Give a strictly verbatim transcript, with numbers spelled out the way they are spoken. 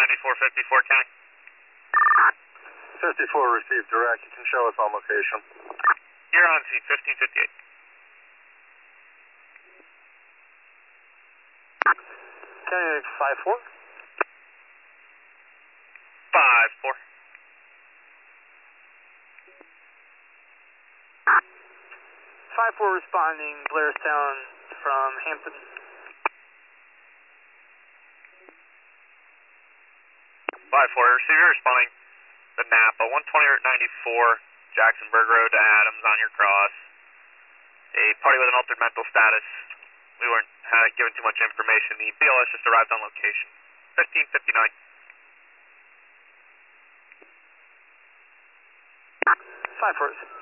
ninety-four fifty-four, County. fifty-four received direct. You can show us on location. You're on scene, fifteen fifty-eight. County five four. five four. five four responding, Blairstown from Hampton. five four, receiver responding to Napa, one twenty Route ninety-four, Jacksonburg Road to Adams on your cross. A party with an altered mental status. We weren't uh, given too much information. The B L S just arrived on location. fifteen fifty-nine. five four.